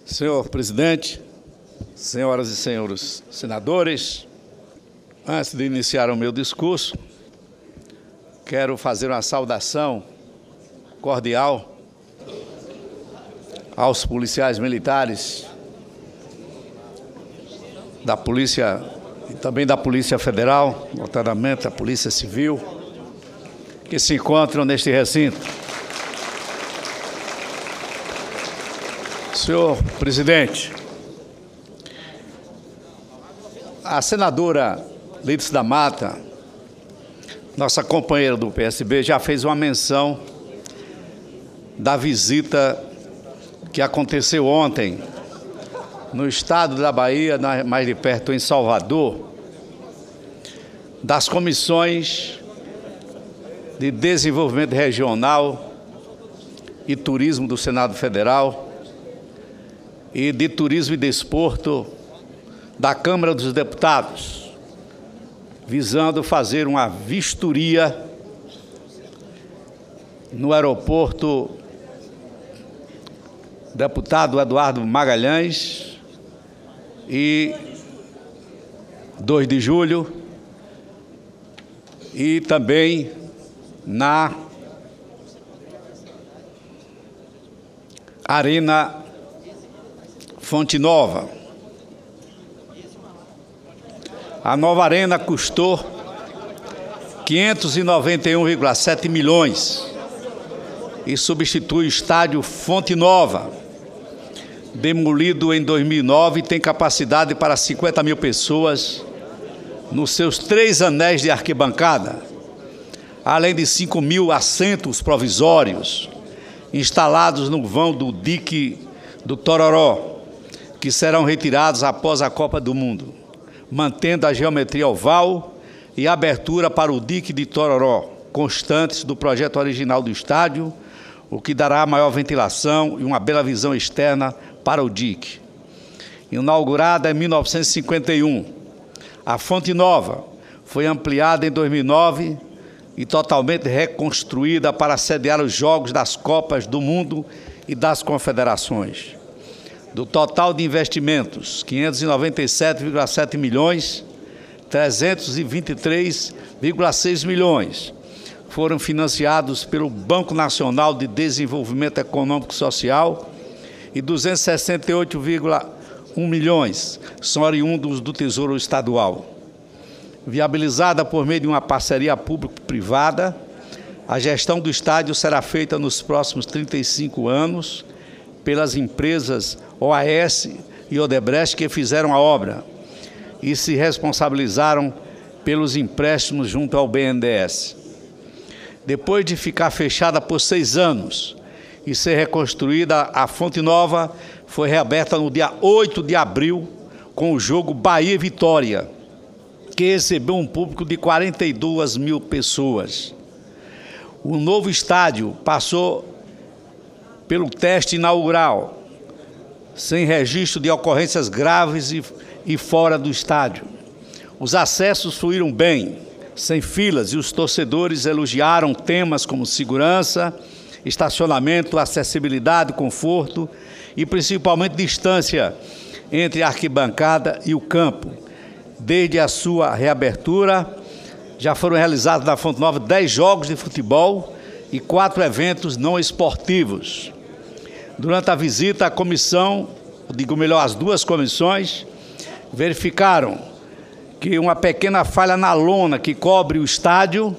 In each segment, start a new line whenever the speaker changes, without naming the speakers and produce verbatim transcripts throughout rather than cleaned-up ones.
Senhor presidente, senhoras e senhores senadores, antes de iniciar o meu discurso, quero fazer uma saudação cordial aos policiais militares da Polícia e também da Polícia Federal, notadamente a Polícia Civil, que se encontram neste recinto. Senhor presidente, a senadora Lídice da Mata, nossa companheira do P S B, já fez uma menção da visita que aconteceu ontem no estado da Bahia, mais de perto em Salvador, das comissões de Desenvolvimento Regional e Turismo do Senado Federal e de Turismo e Desporto da Câmara dos Deputados, visando fazer uma vistoria no aeroporto deputado Eduardo Magalhães e dois de julho e também na Arena Fonte Nova. A nova arena custou quinhentos e noventa e um vírgula sete milhões e substitui o estádio Fonte Nova, demolido em dois mil e nove, e tem capacidade para cinquenta mil pessoas nos seus três anéis de arquibancada, além de cinco mil assentos provisórios instalados no vão do dique do Tororó, que serão retirados após a Copa do Mundo, mantendo a geometria oval e abertura para o dique de Tororó, constantes do projeto original do estádio, o que dará maior ventilação e uma bela visão externa para o dique. Inaugurada em mil novecentos e cinquenta e um, a Fonte Nova foi ampliada em dois mil e nove e totalmente reconstruída para sediar os Jogos das Copas do Mundo e das Confederações. Do total de investimentos, quinhentos e noventa e sete vírgula sete milhões, trezentos e vinte e três vírgula seis milhões foram financiados pelo Banco Nacional de Desenvolvimento Econômico e Social e duzentos e sessenta e oito vírgula um milhões são oriundos do Tesouro Estadual. Viabilizada por meio de uma parceria público-privada, a gestão do estádio será feita nos próximos trinta e cinco anos pelas empresas O A S e Odebrecht, que fizeram a obra e se responsabilizaram pelos empréstimos junto ao B N D E S. Depois de ficar fechada por seis anos e ser reconstruída, a Fonte Nova foi reaberta no dia oito de abril com o jogo Bahia e Vitória, que recebeu um público de quarenta e duas mil pessoas. O novo estádio passou pelo teste inaugural, sem registro de ocorrências graves e, e fora do estádio. Os acessos fluíram bem, sem filas, e os torcedores elogiaram temas como segurança, estacionamento, acessibilidade, conforto e principalmente distância entre a arquibancada e o campo. Desde a sua reabertura, já foram realizados na Fonte Nova dez jogos de futebol e quatro eventos não esportivos. Durante a visita, a comissão, digo melhor, as duas comissões, verificaram que uma pequena falha na lona que cobre o estádio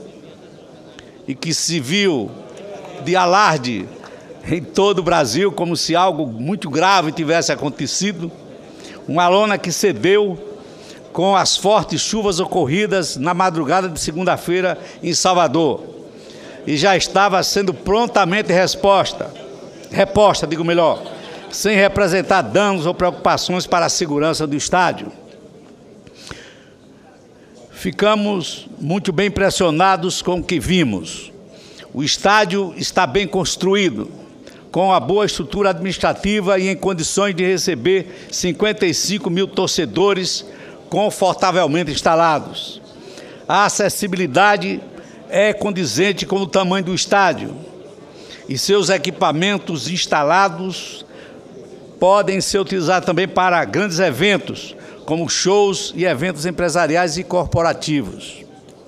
e que se viu de alarde em todo o Brasil, como se algo muito grave tivesse acontecido, uma lona que cedeu com as fortes chuvas ocorridas na madrugada de segunda-feira em Salvador e já estava sendo prontamente resposta, reposta, digo melhor, sem representar danos ou preocupações para a segurança do estádio. Ficamos muito bem impressionados com o que vimos. O estádio está bem construído, com uma boa estrutura administrativa e em condições de receber cinquenta e cinco mil torcedores confortavelmente instalados. A acessibilidade é condizente com o tamanho do estádio e seus equipamentos instalados podem ser utilizadas também para grandes eventos, como shows e eventos empresariais e corporativos.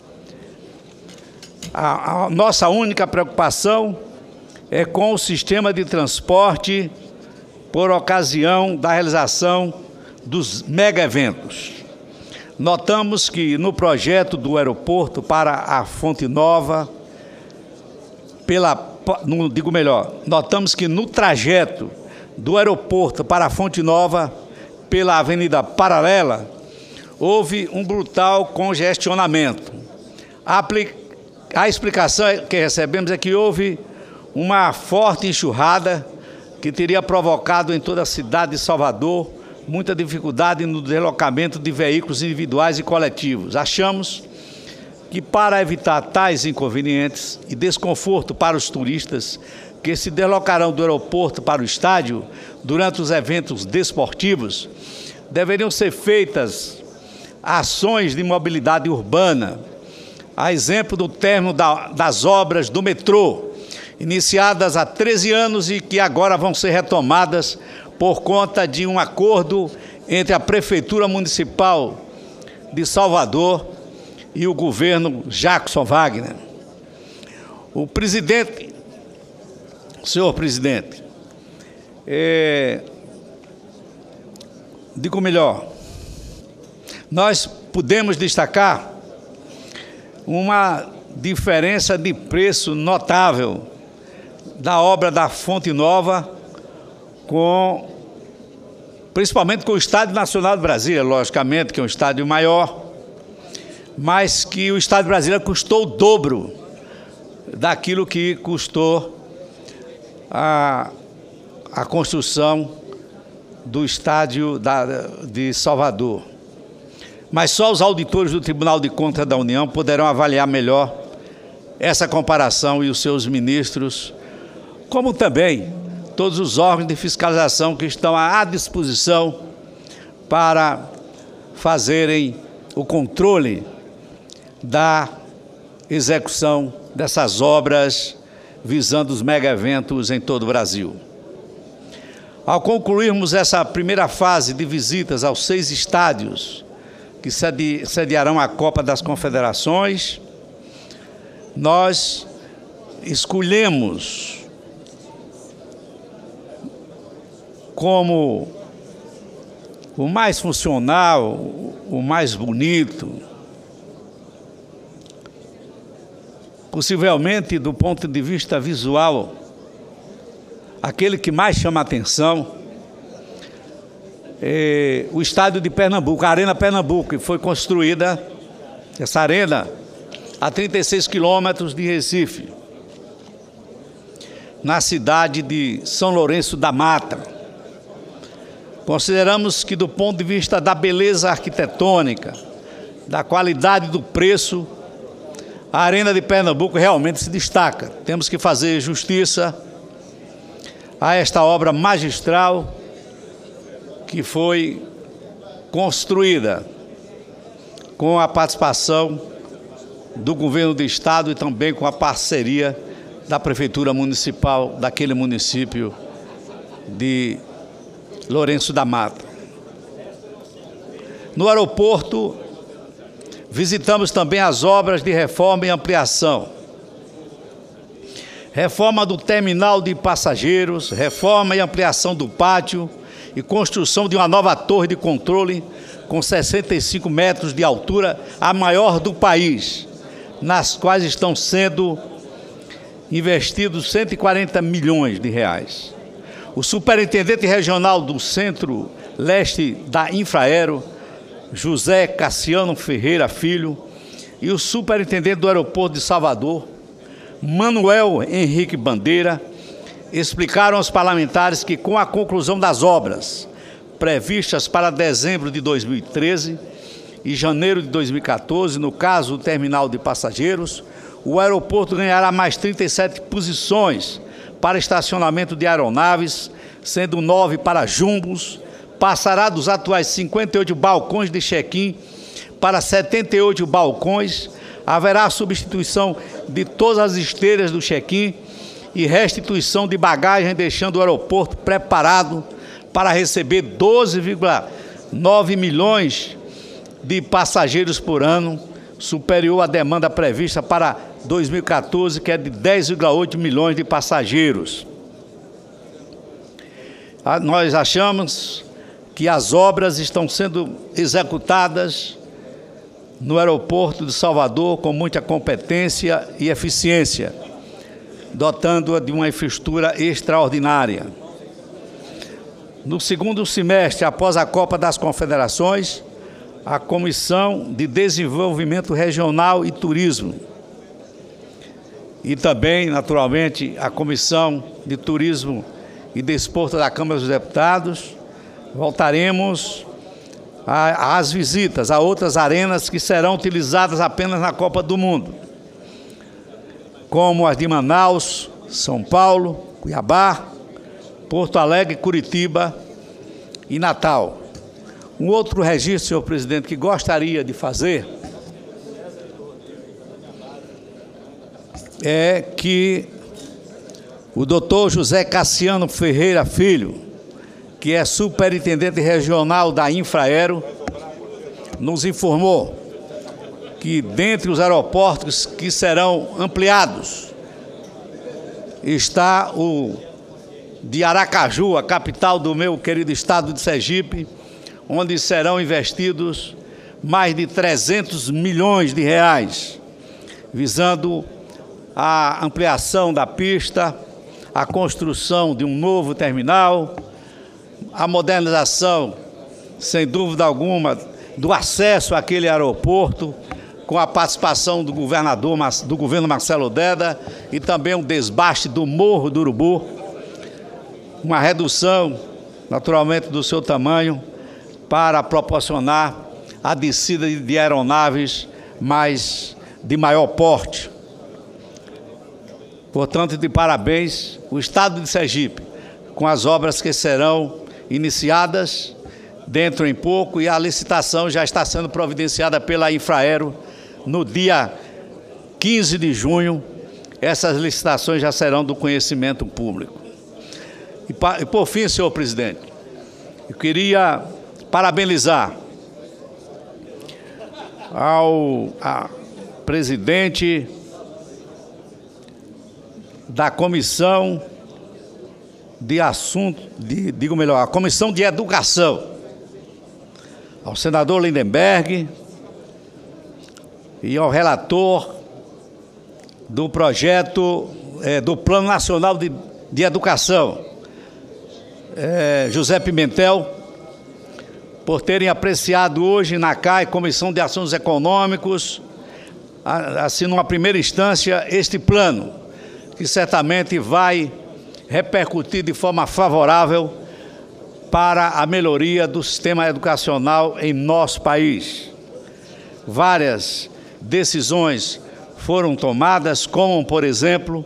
A, a nossa única preocupação é com o sistema de transporte por ocasião da realização dos mega-eventos. Notamos que no projeto do aeroporto para a Fonte Nova, pela, não digo melhor, notamos que no trajeto do aeroporto para a Fonte Nova, pela Avenida Paralela, houve um brutal congestionamento. A, a explicação que recebemos é que houve uma forte enxurrada que teria provocado em toda a cidade de Salvador muita dificuldade no deslocamento de veículos individuais e coletivos. Achamos que, para evitar tais inconvenientes e desconforto para os turistas que se deslocarão do aeroporto para o estádio durante os eventos desportivos, deveriam ser feitas ações de mobilidade urbana, a exemplo do término da, das obras do metrô, iniciadas há treze anos e que agora vão ser retomadas por conta de um acordo entre a Prefeitura Municipal de Salvador e o governo Jackson Wagner. O presidente, senhor presidente, é, digo melhor, nós podemos destacar uma diferença de preço notável da obra da Fonte Nova, com, principalmente com o Estádio Nacional de Brasília, logicamente, que é um estádio maior, mas que o Estádio de Brasília custou o dobro daquilo que custou a, a construção do estádio da, de Salvador. Mas só os auditores do Tribunal de Contas da União poderão avaliar melhor essa comparação e os seus ministros, como também todos os órgãos de fiscalização que estão à disposição para fazerem o controle da execução dessas obras visando os mega-eventos em todo o Brasil. Ao concluirmos essa primeira fase de visitas aos seis estádios que sediarão a Copa das Confederações, nós escolhemos como o mais funcional, o mais bonito, possivelmente do ponto de vista visual, aquele que mais chama a atenção, é o estádio de Pernambuco, a Arena Pernambuco, que foi construída, essa arena, a trinta e seis quilômetros de Recife, na cidade de São Lourenço da Mata. Consideramos que, do ponto de vista da beleza arquitetônica, da qualidade do preço, a Arena de Pernambuco realmente se destaca. Temos que fazer justiça a esta obra magistral que foi construída com a participação do governo do estado e também com a parceria da Prefeitura Municipal daquele município de Lourenço da Mata. No aeroporto, visitamos também as obras de reforma e ampliação. Reforma do terminal de passageiros, reforma e ampliação do pátio e construção de uma nova torre de controle com sessenta e cinco metros de altura, a maior do país, nas quais estão sendo investidos cento e quarenta milhões de reais. O superintendente regional do Centro-Leste da Infraero, José Cassiano Ferreira Filho, e o superintendente do aeroporto de Salvador, Manuel Henrique Bandeira, explicaram aos parlamentares que, com a conclusão das obras previstas para dezembro de dois mil e treze e janeiro de dois mil e quatorze, no caso do terminal de passageiros, o aeroporto ganhará mais trinta e sete posições para estacionamento de aeronaves, sendo nove para jumbos, passará dos atuais cinquenta e oito balcões de check-in para setenta e oito balcões, haverá a substituição de todas as esteiras do check-in e restituição de bagagem, deixando o aeroporto preparado para receber doze vírgula nove milhões de passageiros por ano, superior à demanda prevista para dois mil e quatorze, que é de dez vírgula oito milhões de passageiros. Nós achamos que as obras estão sendo executadas no aeroporto de Salvador com muita competência e eficiência, dotando-a de uma infraestrutura extraordinária. No segundo semestre, após a Copa das Confederações, a Comissão de Desenvolvimento Regional e Turismo e também, naturalmente, a Comissão de Turismo e Desporto da Câmara dos Deputados, voltaremos às visitas a outras arenas que serão utilizadas apenas na Copa do Mundo, como as de Manaus, São Paulo, Cuiabá, Porto Alegre, Curitiba e Natal. Um outro registro, senhor presidente, que gostaria de fazer é que o doutor José Cassiano Ferreira Filho, que é superintendente regional da Infraero, nos informou que, dentre os aeroportos que serão ampliados, está o de Aracaju, a capital do meu querido estado de Sergipe, onde serão investidos mais de trezentos milhões de reais, visando a ampliação da pista, a construção de um novo terminal, a modernização, sem dúvida alguma, do acesso àquele aeroporto, com a participação do governador, do governo Marcelo Deda, e também o desbaste do Morro do Urubu, uma redução, naturalmente, do seu tamanho, para proporcionar a descida de aeronaves mais de maior porte. Portanto, de parabéns o Estado de Sergipe, com as obras que serão iniciadas dentro em pouco, e a licitação já está sendo providenciada pela Infraero no dia quinze de junho. Essas licitações já serão do conhecimento público. E, por fim, senhor presidente, eu queria parabenizar ao a presidente da Comissão de Assuntos, de, digo melhor, a Comissão de Educação, ao senador Lindenberg e ao relator do projeto é, do Plano Nacional de, de Educação, é, José Pimentel, por terem apreciado hoje na C A I, Comissão de Assuntos Econômicos, assim, numa primeira instância, este plano, que certamente vai repercutir de forma favorável para a melhoria do sistema educacional em nosso país. Várias decisões foram tomadas, como, por exemplo,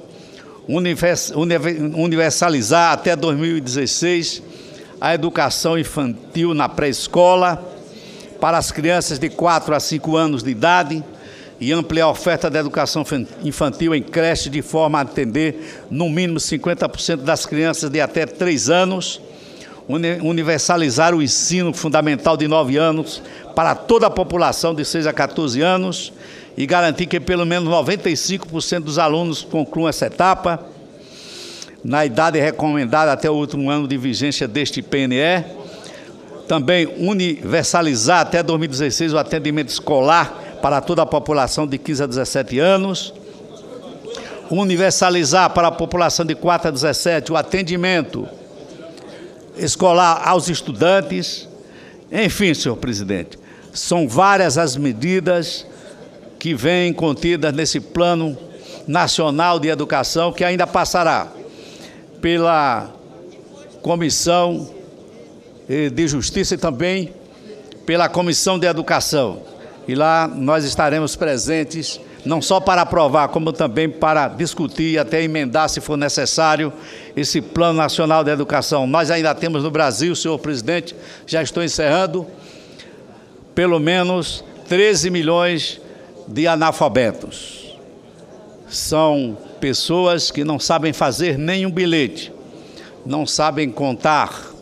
universalizar até dois mil e dezesseis a educação infantil na pré-escola para as crianças de quatro a cinco anos de idade e ampliar a oferta da educação infantil em creche de forma a atender no mínimo cinquenta por cento das crianças de até três anos, universalizar o ensino fundamental de nove anos para toda a população de seis a quatorze anos e garantir que pelo menos noventa e cinco por cento dos alunos concluam essa etapa na idade recomendada até o último ano de vigência deste P N E. Também universalizar até dois mil e dezesseis o atendimento escolar para toda a população de quinze a dezessete anos. Universalizar para a população de quatro a dezessete o atendimento escolar aos estudantes. Enfim, senhor presidente, são várias as medidas que vêm contidas nesse Plano Nacional de Educação, que ainda passará pela Comissão de Justiça e também pela Comissão de Educação. E lá nós estaremos presentes, não só para aprovar, como também para discutir e até emendar, se for necessário, esse Plano Nacional de Educação. Nós ainda temos no Brasil, senhor presidente, já estou encerrando, pelo menos treze milhões de analfabetos. São pessoas que não sabem fazer nenhum bilhete, não sabem contar,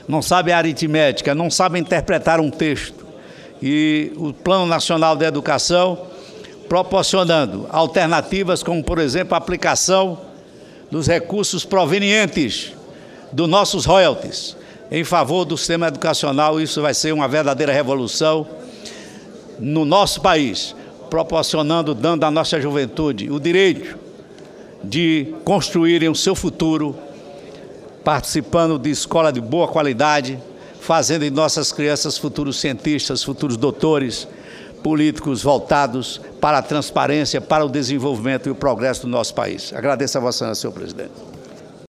não sabem aritmética, não sabem interpretar um texto. E o Plano Nacional de Educação proporcionando alternativas como, por exemplo, a aplicação dos recursos provenientes dos nossos royalties em favor do sistema educacional. Isso vai ser uma verdadeira revolução no nosso país, proporcionando, dando à nossa juventude o direito de construírem o seu futuro, participando de escola de boa qualidade, fazendo em nossas crianças futuros cientistas, futuros doutores, políticos voltados para a transparência, para o desenvolvimento e o progresso do nosso país. Agradeço a Vossa Excelência, senhor presidente.